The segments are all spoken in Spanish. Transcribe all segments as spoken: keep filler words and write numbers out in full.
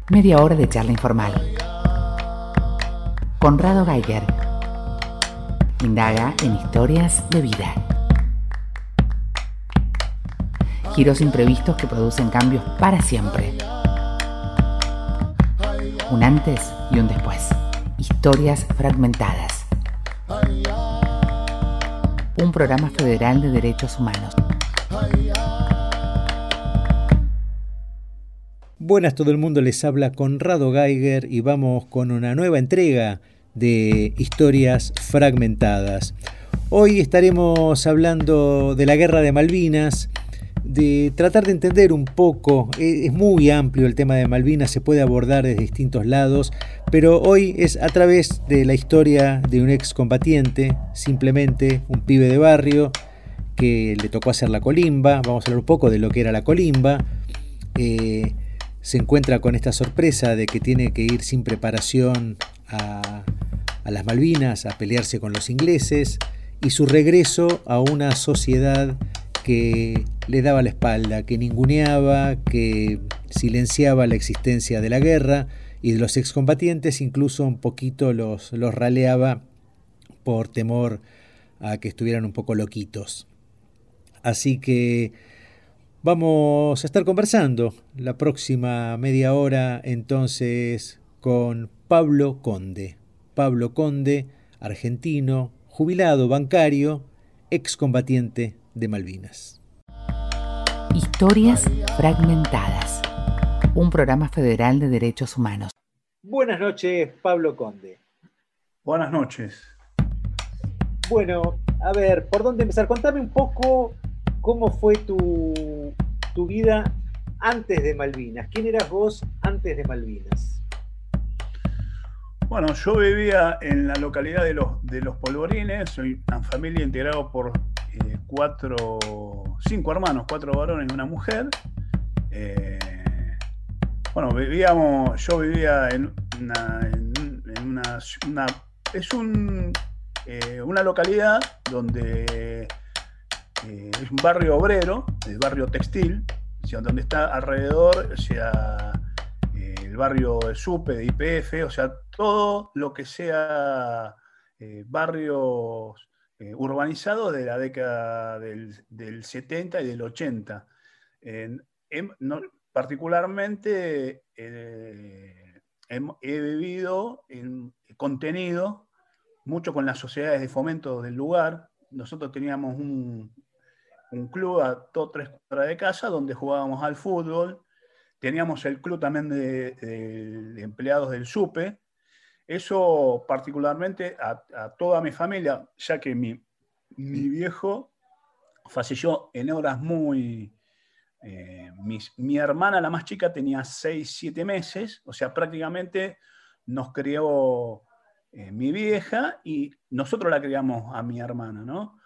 Media hora de charla informal. Conrado Geiger indaga en historias de vida. Giros imprevistos que producen cambios para siempre. Un antes y un después. Historias fragmentadas. Un programa federal de derechos humanos. Buenas todo el mundo, les habla Conrado Geiger y vamos con una nueva entrega de Historias Fragmentadas. Hoy estaremos hablando de la Guerra de Malvinas, de tratar de entender un poco, es muy amplio el tema de Malvinas, se puede abordar desde distintos lados, pero hoy es a través de la historia de un excombatiente, simplemente un pibe de barrio que le tocó hacer la colimba. Vamos a hablar un poco de lo que era la colimba. Eh, se encuentra con esta sorpresa de que tiene que ir sin preparación a, a las Malvinas a pelearse con los ingleses, y su regreso a una sociedad que le daba la espalda, que ninguneaba, que silenciaba la existencia de la guerra y de los excombatientes, incluso un poquito los, los raleaba por temor a que estuvieran un poco loquitos. Así que vamos a estar conversando la próxima media hora entonces con Pablo Conde. Pablo Conde, argentino, jubilado bancario, excombatiente de Malvinas. Historias fragmentadas. Un programa federal de derechos humanos. Buenas noches, Pablo Conde. Buenas noches. Bueno, a ver, ¿por dónde empezar? Contame un poco cómo fue tu, tu vida antes de Malvinas. ¿Quién eras vos antes de Malvinas? Bueno, yo vivía en la localidad de Los, de los Polvorines. Soy una familia integrada por eh, cuatro, cinco hermanos, cuatro varones y una mujer. Eh, bueno, vivíamos, yo vivía en una, en, en una, una es un, eh, una localidad donde eh, es un barrio obrero, el barrio textil, o sea, donde está alrededor, o sea, eh, el barrio de SUPE, de Y P F, o sea, todo lo que sea eh, barrios eh, urbanizados de la década del, del setenta y del ochenta. Eh, he, no, particularmente eh, he, he vivido en contenido mucho con las sociedades de fomento del lugar. Nosotros teníamos un, un club a dos, tres cuadras de casa donde jugábamos al fútbol. Teníamos el club también de, de, de empleados del SUPE. Eso particularmente a, a toda mi familia, ya que mi, mi viejo falleció en horas muy... Eh, mi, mi hermana, la más chica, tenía seis, siete meses, o sea, prácticamente nos crió eh, mi vieja y nosotros la criamos a mi hermana, ¿no?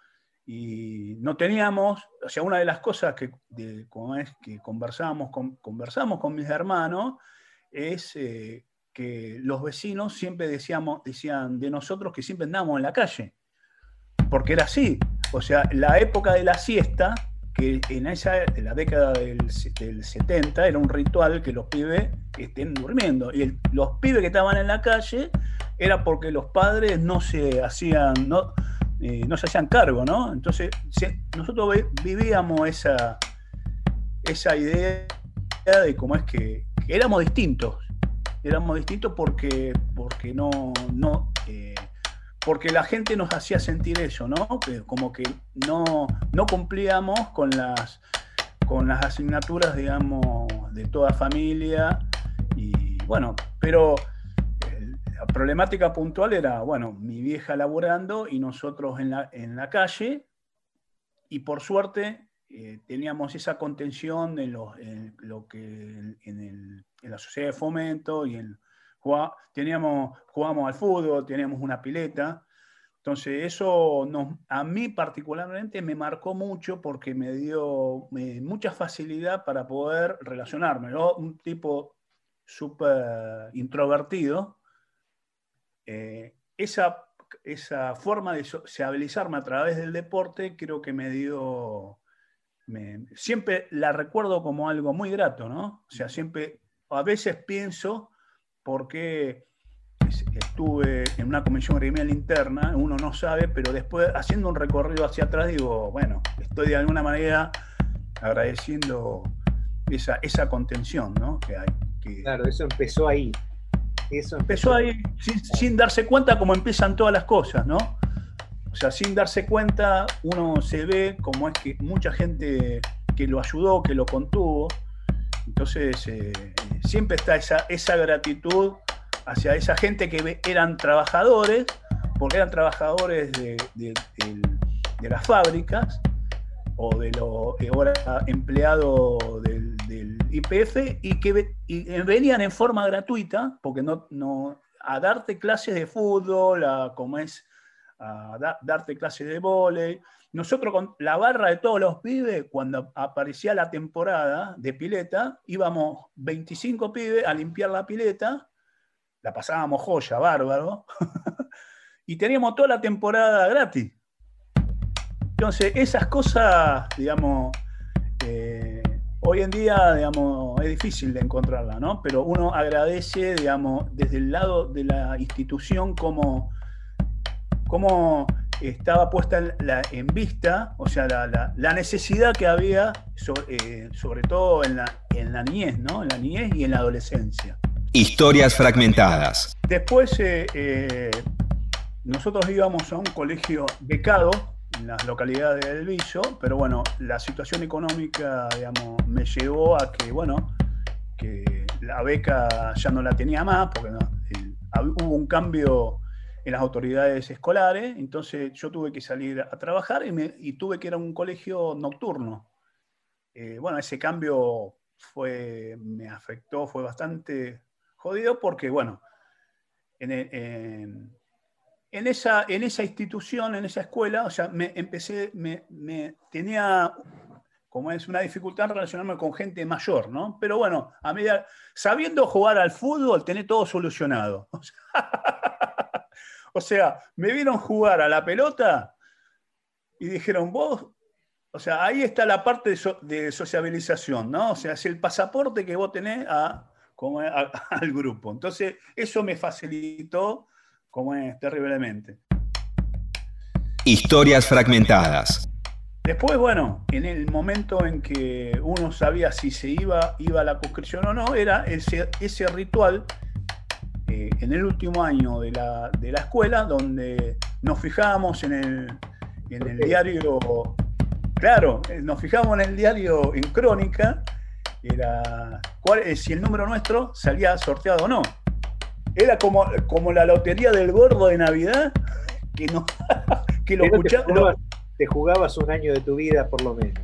Y no teníamos, o sea, una de las cosas que, de, como es, que conversamos con, conversamos con mis hermanos es eh, que los vecinos siempre decíamos, decían de nosotros que siempre andábamos en la calle, porque era así. O sea, la época de la siesta, que en esa, en la década del, del setenta, era un ritual que los pibes estén durmiendo. Y el, los pibes que estaban en la calle era porque los padres no se hacían, no, eh, no se hacían cargo, ¿no? Entonces, se, nosotros vivíamos esa, esa idea de cómo es que, que éramos distintos. Éramos distintos porque, porque no... no eh, porque la gente nos hacía sentir eso, ¿no? Que como que no, no cumplíamos con las, con las asignaturas, digamos, de toda familia. Y bueno, pero eh, la problemática puntual era, bueno, mi vieja laburando y nosotros en la, en la calle. Y por suerte eh, teníamos esa contención en lo, en lo que en, el, en la sociedad de fomento y en Jugá, teníamos, jugábamos al fútbol, teníamos una pileta. Entonces eso nos, a mí particularmente me marcó mucho porque me dio me, mucha facilidad para poder relacionarme. Yo, un tipo súper introvertido, eh, esa, esa forma de sociabilizarme a través del deporte creo que me dio... Me, siempre la recuerdo como algo muy grato, ¿no? O sea, siempre a veces pienso por qué estuve en una comisión gremial interna, uno no sabe, pero después haciendo un recorrido hacia atrás digo, bueno, estoy de alguna manera agradeciendo esa, esa contención, ¿no? que hay. Que claro, eso empezó ahí. Eso empezó, empezó ahí sin, sin darse cuenta como empiezan todas las cosas, ¿no? O sea, sin darse cuenta uno se ve como es que mucha gente que lo ayudó, que lo contuvo. Entonces eh, siempre está esa, esa gratitud hacia esa gente que eran trabajadores, porque eran trabajadores de, de, de, de las fábricas, o de los ahora empleados del, del Y P F, y que y venían en forma gratuita, porque no, no, a darte clases de fútbol, a, como es, a da, darte clases de vóley. Nosotros con la barra de todos los pibes, cuando aparecía la temporada de pileta, íbamos veinticinco pibes a limpiar la pileta, la pasábamos joya, bárbaro, y teníamos toda la temporada gratis. Entonces, esas cosas, digamos, eh, hoy en día, digamos, es difícil de encontrarlas, ¿no? Pero uno agradece, digamos, desde el lado de la institución cómo, cómo estaba puesta en, la, en vista, o sea, la, la, la necesidad que había, sobre, eh, sobre todo en la, en la niñez, ¿no? En la niñez y en la adolescencia. Historias fragmentadas. Después, eh, eh, nosotros íbamos a un colegio becado en las localidades del Viso, pero bueno, la situación económica, digamos, me llevó a que, bueno, que la beca ya no la tenía más, porque no, el, hubo un cambio en las autoridades escolares, entonces yo tuve que salir a trabajar y, me, y tuve que ir a un colegio nocturno. Eh, bueno, ese cambio fue, me afectó, fue bastante jodido porque, bueno, en, en, en, esa, en esa institución, en esa escuela, o sea, me empecé, me, me tenía, como es, una dificultad en relacionarme con gente mayor, ¿no? Pero bueno, a medida, sabiendo jugar al fútbol, tenés todo solucionado. O sea, o sea, me vieron jugar a la pelota y dijeron, vos, o sea, ahí está la parte de, so, de sociabilización, ¿no? O sea, es el pasaporte que vos tenés a... como es, a, al grupo. Entonces, eso me facilitó, como es, terriblemente. Historias fragmentadas. Después, bueno, en el momento en que uno sabía si se iba, iba a la conscripción o no, era ese, ese ritual eh, en el último año de la, de la escuela, donde nos fijábamos en el, en el diario, claro, nos fijábamos en el diario, en Crónica, era cuál, si el número nuestro salía sorteado o no. Era como, como la lotería del gordo de Navidad, que, no, que lo escuchaba. Te jugabas, te jugabas un año de tu vida, por lo menos.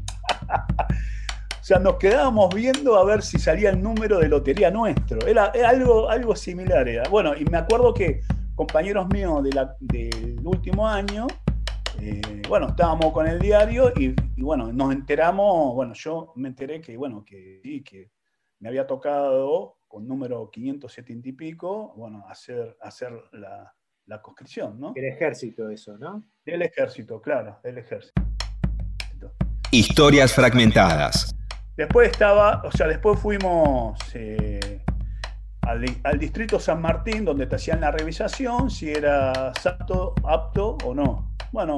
O sea, nos quedábamos viendo a ver si salía el número de lotería nuestro. Era, era algo, algo similar. Era. Bueno, y me acuerdo que compañeros míos de la, del último año, Eh, bueno, estábamos con el diario y, y bueno, nos enteramos, bueno, yo me enteré que, bueno, que sí, que me había tocado con número quinientos setenta y pico, bueno, hacer, hacer la, la conscripción, ¿no? El ejército eso, ¿no? Del ejército, claro, del ejército. Historias fragmentadas. Después estaba, o sea, después fuimos eh, al, al distrito San Martín, donde te hacían la revisación, si eras apto, apto o no. Bueno,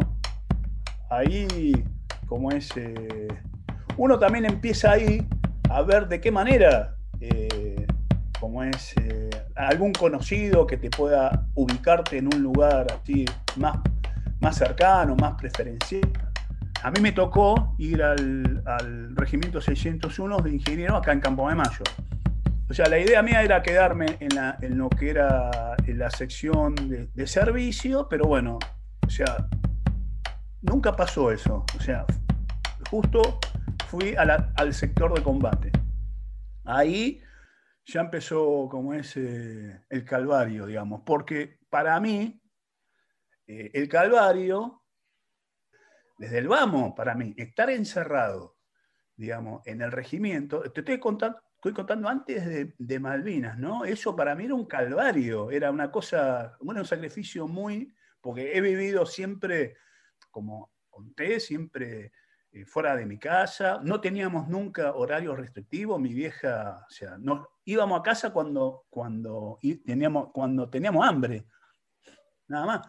ahí, como es, eh, uno también empieza ahí a ver de qué manera, eh, como es, eh, algún conocido que te pueda ubicarte en un lugar así más, más cercano, más preferencial. A mí me tocó ir al, al Regimiento seiscientos uno de Ingeniero acá en Campo de Mayo. O sea, la idea mía era quedarme en, la, en lo que era en la sección de, de servicio, pero bueno, o sea, nunca pasó eso. O sea, justo fui a la, al sector de combate. Ahí ya empezó como es eh, el calvario, digamos, porque para mí eh, el calvario, desde el vamos, para mí, estar encerrado, digamos, en el regimiento, te estoy contando, estoy contando antes de, de Malvinas, ¿no? Eso para mí era un calvario, era una cosa, bueno, un sacrificio muy, porque he vivido siempre, como conté, siempre eh, fuera de mi casa, no teníamos nunca horarios restrictivos, mi vieja, o sea, nos íbamos a casa cuando, cuando, y teníamos, cuando teníamos hambre, nada más.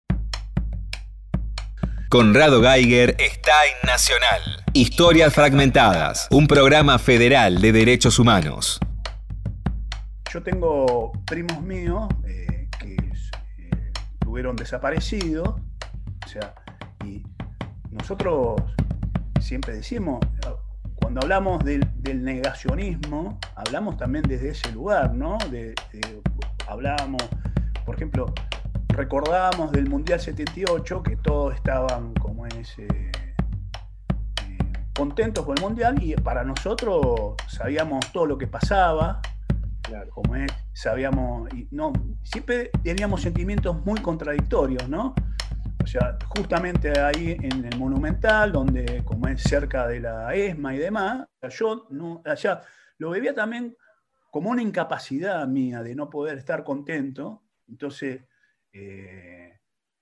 Conrado Geiger está en Nacional. Historias Fragmentadas, un programa federal de derechos humanos. Yo tengo primos míos eh, que eh, estuvieron desaparecidos, o sea, y nosotros siempre decimos, cuando hablamos del, del negacionismo, hablamos también desde ese lugar, ¿no? De, de, hablábamos, por ejemplo, recordábamos del Mundial setenta y ocho, que todos estaban como ese, eh, contentos con el Mundial, y para nosotros sabíamos todo lo que pasaba, claro, como es, sabíamos, y no, siempre teníamos sentimientos muy contradictorios, ¿no? O sea, justamente ahí en el Monumental, donde como es cerca de la ESMA y demás, yo no, allá lo veía también como una incapacidad mía de no poder estar contento. Entonces, eh,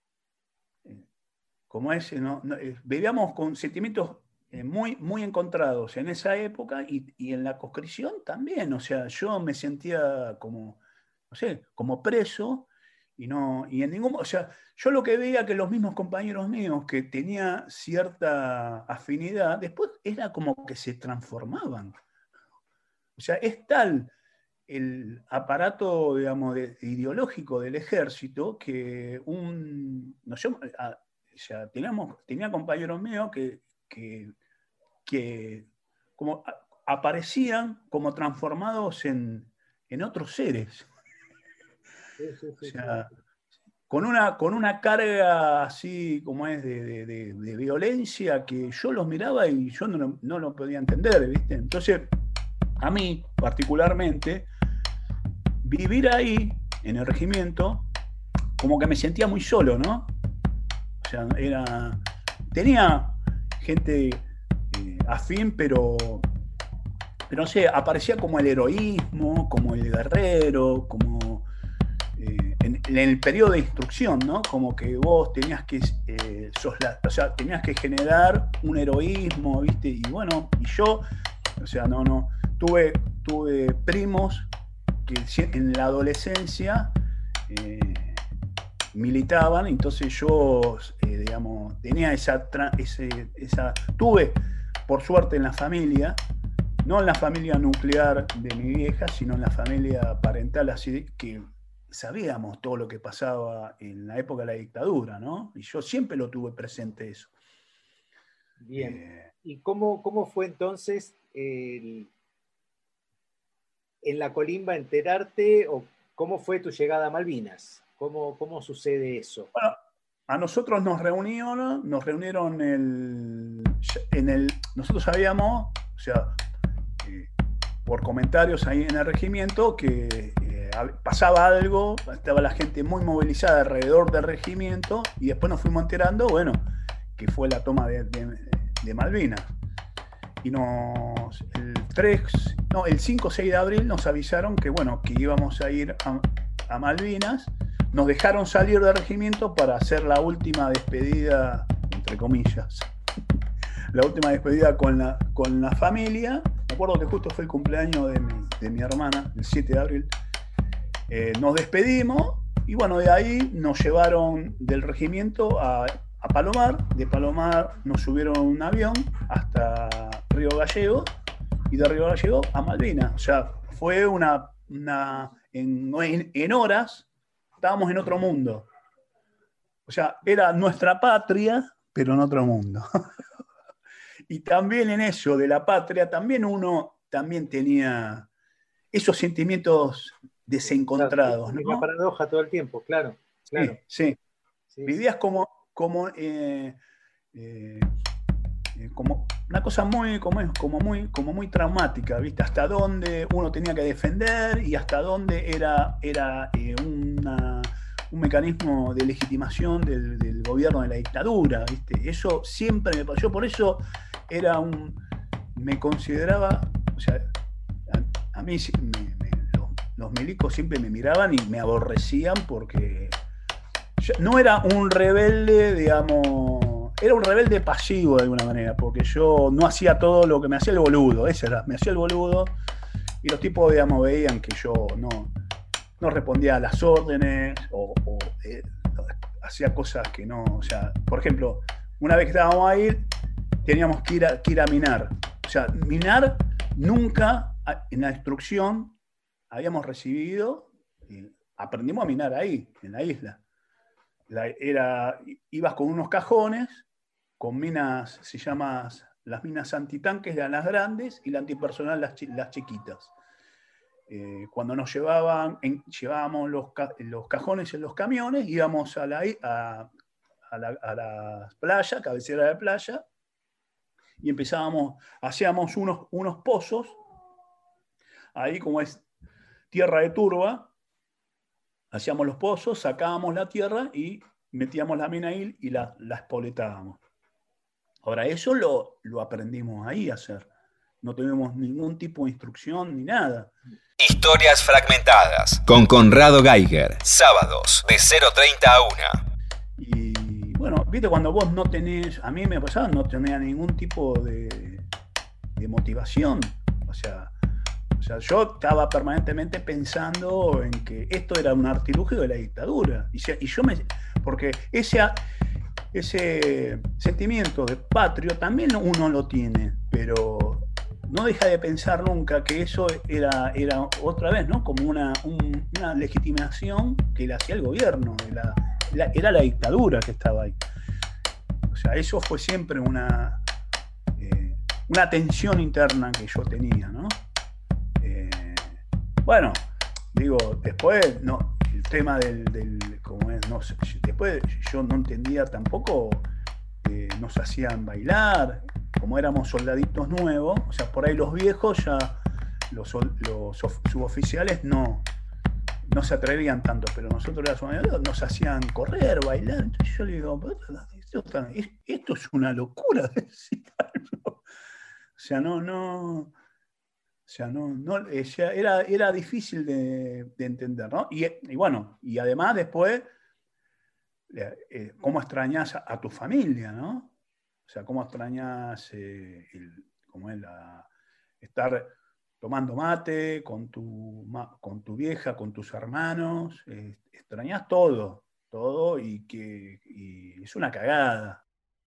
como es, no, no, eh, vivíamos con sentimientos eh, muy, muy encontrados en esa época y, y en la conscripción también. O sea, yo me sentía como, no sé, como preso. Y, no, y en ningún, o sea, yo lo que veía que los mismos compañeros míos que tenía cierta afinidad, después era como que se transformaban. O sea, es tal el aparato, digamos, de, ideológico del ejército que un, no sé, a, o sea, teníamos, tenía compañeros míos que, que, que como a, aparecían como transformados en, en otros seres. Sí, sí, sí, o sea, con una, con una carga así como es de, de, de, de violencia que yo los miraba y yo no, no lo podía entender, ¿viste? Entonces, a mí particularmente, vivir ahí en el regimiento, como que me sentía muy solo, ¿no? O sea, era, tenía gente eh, afín, pero, pero no sé, aparecía como el heroísmo, como el guerrero, como En, en el periodo de instrucción, ¿no? Como que vos tenías que, eh, sosla, o sea, tenías que generar un heroísmo, ¿viste? Y bueno, y yo, o sea, no, no, tuve, tuve primos que en la adolescencia eh, militaban, entonces yo, eh, digamos, tenía esa, ese, esa, tuve, por suerte en la familia, no en la familia nuclear de mi vieja, sino en la familia parental, así que sabíamos todo lo que pasaba en la época de la dictadura, ¿no? Y yo siempre lo tuve presente eso. Bien. Eh, ¿Y cómo, cómo fue entonces el, en la Colimba enterarte, o cómo fue tu llegada a Malvinas? ¿Cómo, cómo sucede eso? Bueno, a nosotros nos reunieron, nos reunieron el, en el... Nosotros sabíamos, o sea, eh, por comentarios ahí en el regimiento, que pasaba algo, estaba la gente muy movilizada alrededor del regimiento, y después nos fuimos enterando, bueno, que fue la toma de, de, de Malvinas. Y nos, el tres, no, el cinco o seis de abril nos avisaron que, bueno, que íbamos a ir a, a Malvinas. Nos dejaron salir del regimiento para hacer la última despedida, entre comillas, la última despedida con la, con la familia. Me acuerdo que justo fue el cumpleaños de mi, de mi hermana, el siete de abril. Eh, nos despedimos y bueno, de ahí nos llevaron del regimiento a, a Palomar. De Palomar nos subieron un avión hasta Río Gallegos y de Río Gallegos a Malvinas. O sea, fue una, una en, en, en horas estábamos en otro mundo. O sea, era nuestra patria, pero en otro mundo. Y también en eso de la patria, también uno también tenía esos sentimientos desencontrados, claro, ¿no? Una paradoja todo el tiempo, claro. claro. Sí, sí. sí Vivías sí. como, como, eh, eh, como una cosa muy, como, como, muy, como muy traumática, ¿viste? Hasta dónde uno tenía que defender y hasta dónde era, era eh, una, un mecanismo de legitimación del, del gobierno de la dictadura, ¿viste? Eso siempre me pasó. Por eso era un, me consideraba, o sea, a, a mí me, me, los, los milicos siempre me miraban y me aborrecían porque no era un rebelde, digamos, era un rebelde pasivo de alguna manera, porque yo no hacía todo lo que me hacía el boludo, ese era, me hacía el boludo, y los tipos, digamos, veían que yo no, no respondía a las órdenes, o, o eh, hacía cosas que no, o sea, por ejemplo, una vez que estábamos ahí, teníamos que ir a, que ir a minar, o sea, minar nunca en la instrucción habíamos recibido, y aprendimos a minar ahí, en la isla. La, era, ibas con unos cajones, con minas, se llaman las minas antitanques, eran las grandes, y la antipersonal las, las chiquitas. Eh, cuando nos llevaban, en, llevábamos los, los cajones en los camiones, íbamos a la, a, a la, a la playa, cabecera de playa, y empezábamos, hacíamos unos, unos pozos, ahí como es tierra de turba, hacíamos los pozos, sacábamos la tierra y metíamos la mina ahí y la, la espoletábamos. Ahora, eso lo, lo aprendimos ahí a hacer. No tuvimos ningún tipo de instrucción ni nada. Historias fragmentadas con Conrado Geiger, sábados de cero treinta a una. Y bueno, viste, cuando vos no tenés, a mí me pasaba, no tenía ningún tipo de, de motivación. O sea, o sea, yo estaba permanentemente pensando en que esto era un artilugio de la dictadura. Y, y yo me, porque ese, ese sentimiento de patrio también uno lo tiene, pero no deja de pensar nunca que eso era, era otra vez, ¿no? Como una, un, una legitimación que le hacía el gobierno, la, la, era la dictadura que estaba ahí. O sea, eso fue siempre una, eh, una tensión interna que yo tenía, ¿no? Eh, bueno, digo, después, no, el tema del, del como es, no sé, después yo no entendía tampoco, eh, nos hacían bailar, como éramos soldaditos nuevos, o sea, por ahí los viejos ya, los, los suboficiales no, no se atrevían tanto, pero nosotros nos hacían correr, bailar. Entonces yo le digo, esto, está, esto es una locura, decir algo. O sea, no, no, o sea, no, no era, era difícil de, de entender, ¿no? Y, y bueno, y además después, eh, cómo extrañas a, a tu familia, ¿no? O sea, cómo extrañas eh, el, cómo es la, estar tomando mate con tu, con tu vieja, con tus hermanos, eh, extrañas todo, todo y que y es una cagada.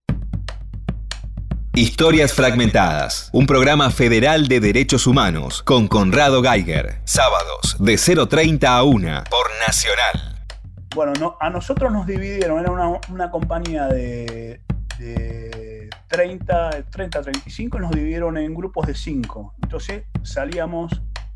Historias fragmentadas, un programa federal de derechos humanos con Conrado Geiger, sábados de cero treinta a una por Nacional. Bueno, no, a nosotros nos dividieron, era una, una compañía de, de treinta, treinta, treinta y cinco, nos dividieron en grupos de cinco. Entonces salíamos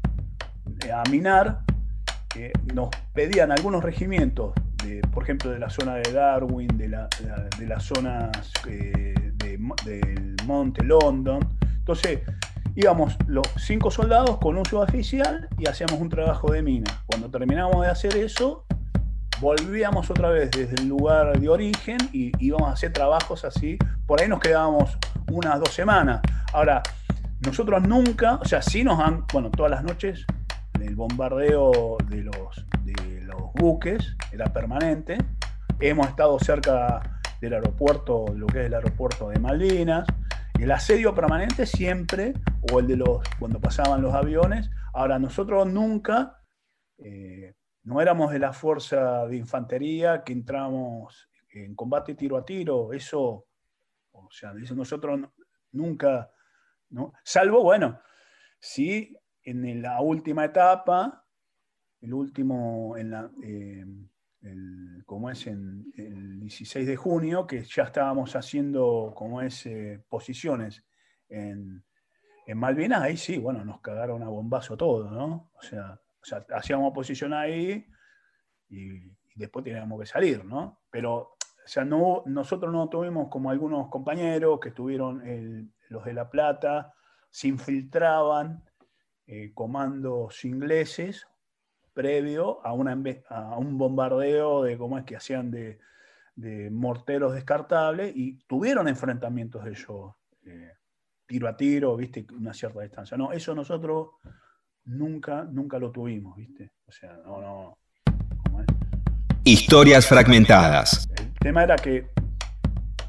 a minar, eh, nos pedían algunos regimientos, de, por ejemplo, de la zona de Darwin, de, la, de, la, de las zonas eh, de, del Monte London. Entonces íbamos los cinco soldados con un suboficial y hacíamos un trabajo de mina. Cuando terminábamos de hacer eso, volvíamos otra vez desde el lugar de origen y íbamos a hacer trabajos así. Por ahí nos quedábamos unas dos semanas. Ahora, nosotros nunca, o sea, sí nos han, bueno, todas las noches, el bombardeo de los, de los buques era permanente. Hemos estado cerca del aeropuerto, lo que es el aeropuerto de Malvinas. El asedio permanente siempre, o el de los, cuando pasaban los aviones. Ahora, nosotros nunca... Eh, no éramos de la fuerza de infantería que entramos en combate tiro a tiro, eso, o sea, nosotros nunca, ¿no? Salvo, bueno, sí, en la última etapa, el último, en la, eh, el, como es en el dieciséis de junio, que ya estábamos haciendo, como es, eh, posiciones en, en Malvinas, ahí sí, bueno, nos cagaron a bombazo todo, ¿no? O sea, O sea, hacíamos posición ahí y, y después teníamos que salir, ¿no? Pero, o sea, no, nosotros no tuvimos como algunos compañeros que estuvieron, el, los de La Plata, se infiltraban eh, comandos ingleses previo a, una, a un bombardeo de cómo es que hacían de, de morteros descartables y tuvieron enfrentamientos ellos, eh, tiro a tiro, viste, una cierta distancia. No, eso nosotros... Nunca, nunca lo tuvimos, ¿viste? O sea, no, no. ¿Cómo es? Historias fragmentadas. El tema era que eh,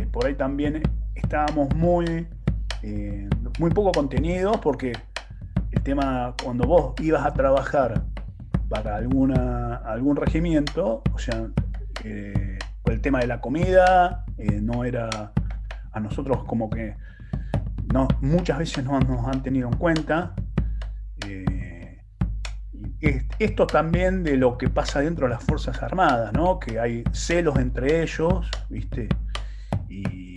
por ahí también estábamos muy, eh, muy poco contenidos, porque el tema, cuando vos ibas a trabajar para alguna, algún regimiento, o sea, eh, el tema de la comida eh, no era, a nosotros como que no, muchas veces no nos han tenido en cuenta. Eh, esto también de lo que pasa dentro de las Fuerzas Armadas, ¿no? Que hay celos entre ellos, ¿viste? Y,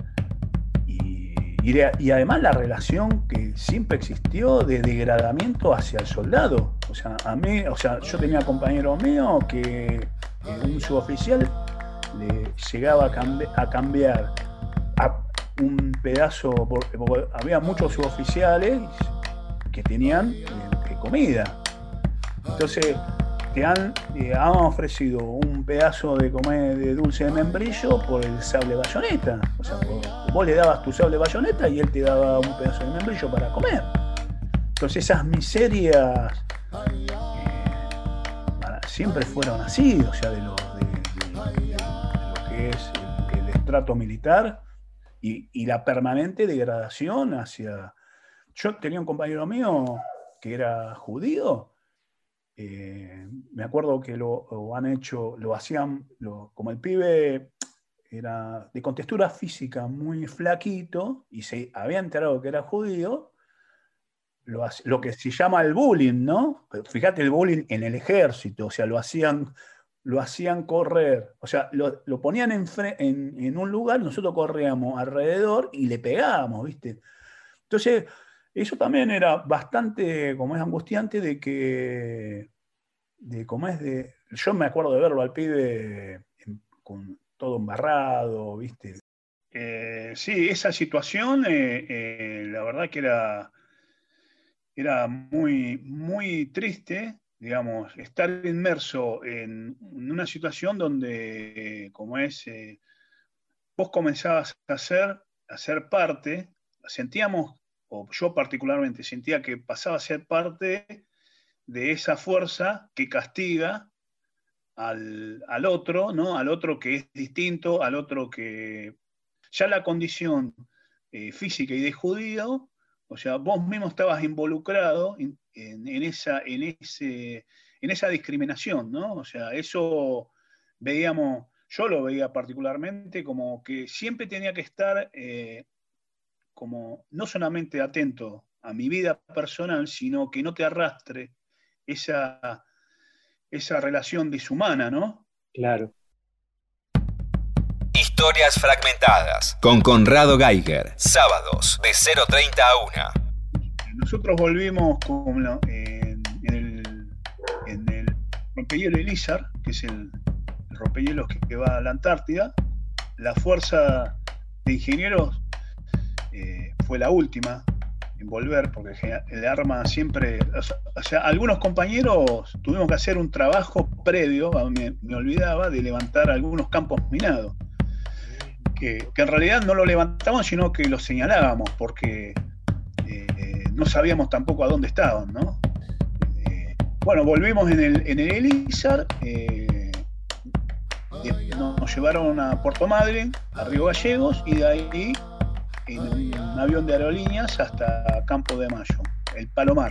y, y, de, y además la relación que siempre existió de degradamiento hacia el soldado. O sea, a mí, o sea, yo tenía compañeros míos que eh, un suboficial le llegaba a, cambi- a cambiar a un pedazo, porque, porque había muchos suboficiales que tenían eh, comida. Entonces te han, eh, han ofrecido un pedazo de comer de dulce de membrillo por el sable bayoneta. O sea, vos, vos le dabas tu sable bayoneta y él te daba un pedazo de membrillo para comer. Entonces esas miserias eh, para, siempre fueron así, o sea, de lo, de, de, de, de lo que es el, el estrato militar y, y la permanente degradación hacia... Yo tenía un compañero mío que era judío. Eh, me acuerdo que lo, lo han hecho, lo hacían, lo, como el pibe era de contextura física muy flaquito y se había enterado que era judío, lo, lo que se llama el bullying, ¿no? Fíjate el bullying en el ejército, o sea, lo hacían, lo hacían correr, o sea, lo, lo ponían en, en, en un lugar, nosotros corríamos alrededor y le pegábamos, ¿viste? Entonces, eso también era bastante, como es, angustiante de que, de como es de, yo me acuerdo de verlo al pibe en, con todo embarrado, ¿viste? Eh, sí, esa situación, eh, eh, la verdad que era, era muy, muy triste, digamos, estar inmerso en, en una situación donde, eh, como es, eh, vos comenzabas a ser, a ser parte, sentíamos, o yo particularmente sentía que pasaba a ser parte de esa fuerza que castiga al, al otro, ¿no? Al otro que es distinto, al otro que... Ya la condición eh, física y de judío, o sea, vos mismo estabas involucrado en, en, en, esa, en, ese, en esa discriminación, ¿no? O sea, eso veíamos, yo lo veía particularmente como que siempre tenía que estar... Eh, como no solamente atento a mi vida personal, sino que no te arrastre esa, esa relación deshumana, ¿no? Claro. Historias fragmentadas con Conrado Geiger, sábados de cero treinta a una. Nosotros volvimos con la, en, en, el, en el rompehielo Elizar, que es el, el rompehielos que, que va a la Antártida. La fuerza de ingenieros Eh, fue la última en volver, porque el arma siempre, o sea, algunos compañeros tuvimos que hacer un trabajo previo, me, me olvidaba, de levantar algunos campos minados, que, que en realidad no lo levantamos, sino que los señalábamos, porque eh, no sabíamos tampoco a dónde estaban, ¿no? Eh, bueno, volvimos en el, en el Elizar, eh, nos llevaron a Puerto Madryn, a Río Gallegos, y de ahí en un avión de aerolíneas hasta Campo de Mayo, el Palomar.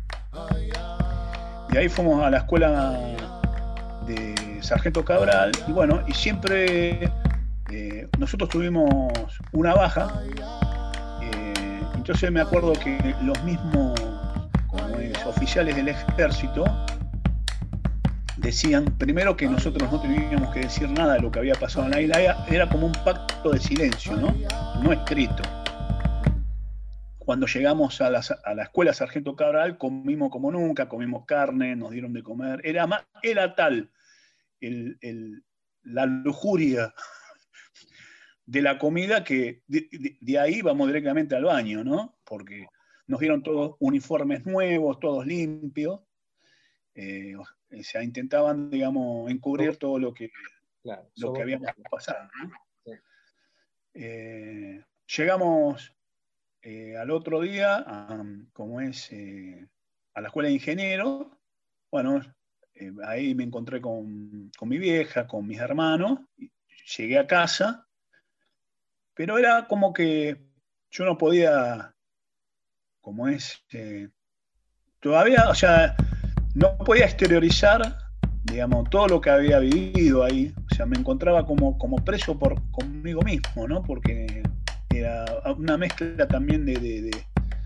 Y ahí fuimos a la escuela de Sargento Cabral, y bueno, y siempre eh, nosotros tuvimos una baja, eh, entonces me acuerdo que los mismos como es, oficiales del ejército decían primero que nosotros no teníamos que decir nada de lo que había pasado en la isla, era como un pacto de silencio, ¿no? No escrito. Cuando llegamos a la, a la escuela Sargento Cabral, comimos como nunca, comimos carne, nos dieron de comer, era, más, era tal el, el, la lujuria de la comida que de, de, de ahí vamos directamente al baño, ¿no? Porque nos dieron todos uniformes nuevos, todos limpios, eh, o sea, intentaban, digamos, encubrir todo lo que, claro, lo que habíamos pasado, ¿no? Sí. Eh, llegamos eh, al otro día, a, como es, eh, a la escuela de ingenieros. Bueno, eh, ahí me encontré con, con mi vieja, con mis hermanos, y llegué a casa, pero era como que yo no podía, como es, eh, todavía, o sea, no podía exteriorizar, digamos, todo lo que había vivido ahí. O sea, me encontraba como, como preso por, conmigo mismo, ¿no? Porque era una mezcla también de, de, de,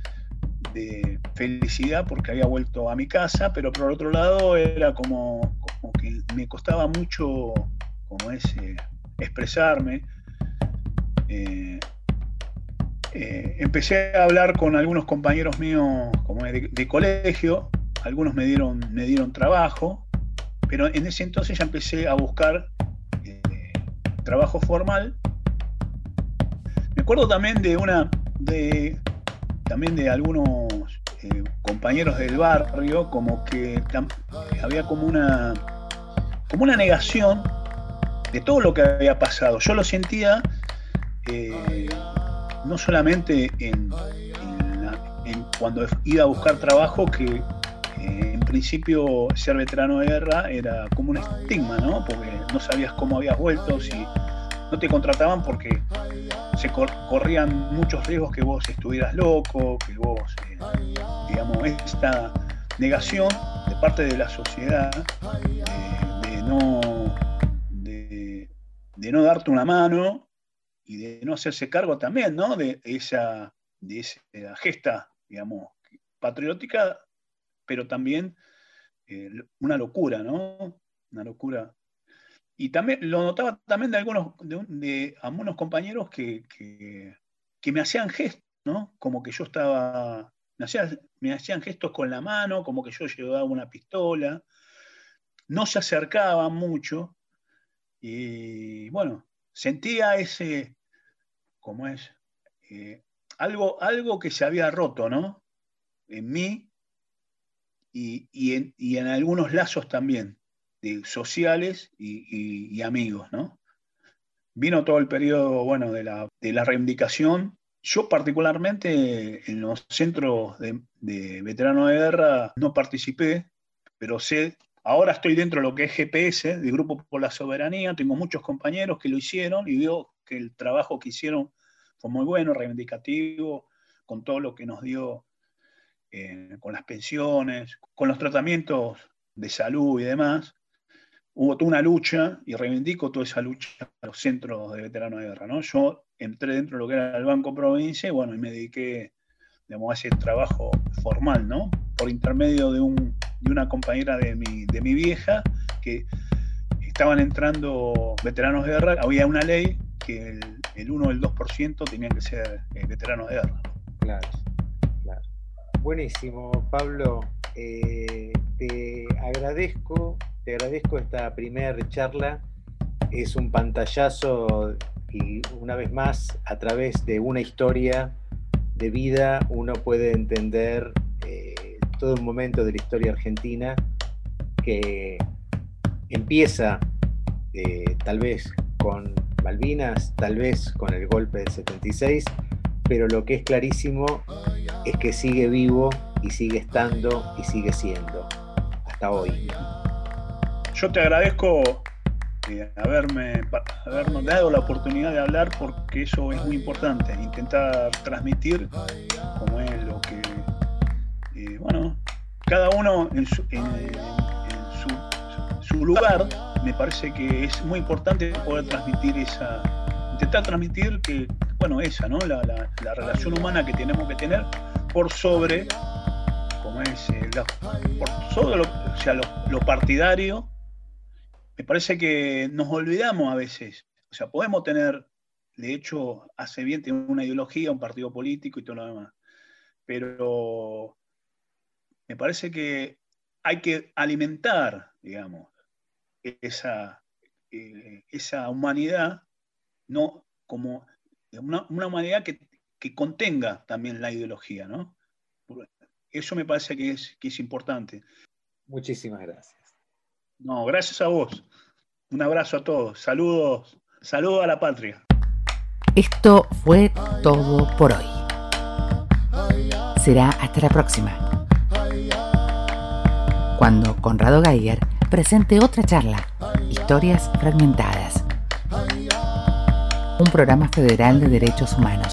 de felicidad porque había vuelto a mi casa, pero por otro lado era como, como que me costaba mucho, como es, eh, expresarme. Eh, eh, empecé a hablar con algunos compañeros míos como de, de colegio, algunos me dieron, me dieron trabajo, pero en ese entonces ya empecé a buscar eh, trabajo formal. Me acuerdo también de una, de, también de algunos eh, compañeros del barrio, como que tam, había como una, como una negación de todo lo que había pasado. Yo lo sentía eh, no solamente en, en, la, en cuando iba a buscar trabajo, que en principio ser veterano de guerra era como un estigma, ¿no? Porque no sabías cómo habías vuelto, si no te contrataban porque se cor corrían muchos riesgos que vos estuvieras loco, que vos, eh, digamos, esta negación de parte de la sociedad eh, de, no, de, de no darte una mano y de no hacerse cargo también, ¿no? De esa, de esa gesta, digamos, patriótica, pero también eh, una locura, ¿no? Una locura. Y también lo notaba también de algunos, de, de algunos compañeros que, que, que me hacían gestos, ¿no? Como que yo estaba, me hacían, me hacían gestos con la mano, como que yo llevaba una pistola, no se acercaban mucho, y bueno, sentía ese, ¿cómo es? Eh, algo, algo que se había roto, ¿no? En mí, Y, y, en, y en algunos lazos también, de sociales y, y, y amigos, ¿no? Vino todo el periodo, bueno, de la, de la reivindicación. Yo particularmente en los centros de, de veteranos de guerra no participé, pero sé, ahora estoy dentro de lo que es G P S, de Grupo por la Soberanía, tengo muchos compañeros que lo hicieron y veo que el trabajo que hicieron fue muy bueno, reivindicativo, con todo lo que nos dio Eh, con las pensiones, con los tratamientos de salud y demás. Hubo toda una lucha, y reivindico toda esa lucha a los centros de veteranos de guerra, ¿no? Yo entré dentro de lo que era el Banco Provincia y bueno, y me dediqué, digamos, a ese trabajo formal, ¿no? Por intermedio de, un, de una compañera de mi, de mi vieja, que estaban entrando veteranos de guerra, había una ley que el, el uno o el dos por ciento tenían que ser eh, veteranos de guerra. Claro. Buenísimo, Pablo. Eh, te agradezco, te agradezco esta primera charla. Es un pantallazo y una vez más, a través de una historia de vida, uno puede entender eh, todo un momento de la historia argentina que empieza eh, tal vez con Malvinas, tal vez con el golpe del setenta y seis, pero lo que es clarísimo es que sigue vivo y sigue estando y sigue siendo hasta hoy. Yo te agradezco eh, haberme, haberme dado la oportunidad de hablar, porque eso es muy importante, intentar transmitir como es lo que, eh, bueno, cada uno en su, en, en su, su lugar. Me parece que es muy importante poder transmitir esa, intentar transmitir que, bueno, esa, ¿no? La, la, la relación humana que tenemos que tener por sobre, como es, eh, la, por sobre lo, o sea, lo, lo partidario. Me parece que nos olvidamos a veces. O sea, podemos tener, de hecho, hace bien tener una ideología, un partido político y todo lo demás. Pero me parece que hay que alimentar, digamos, esa, eh, esa humanidad, no como una, una humanidad que, que contenga también la ideología, ¿no? Eso me parece que es, que es importante. Muchísimas gracias. No, gracias a vos. Un abrazo a todos. Saludos, saludos a la patria. Esto fue todo por hoy. Será hasta la próxima, cuando Conrado Geiger presente otra charla, Historias Fragmentadas. un programa federal de derechos humanos.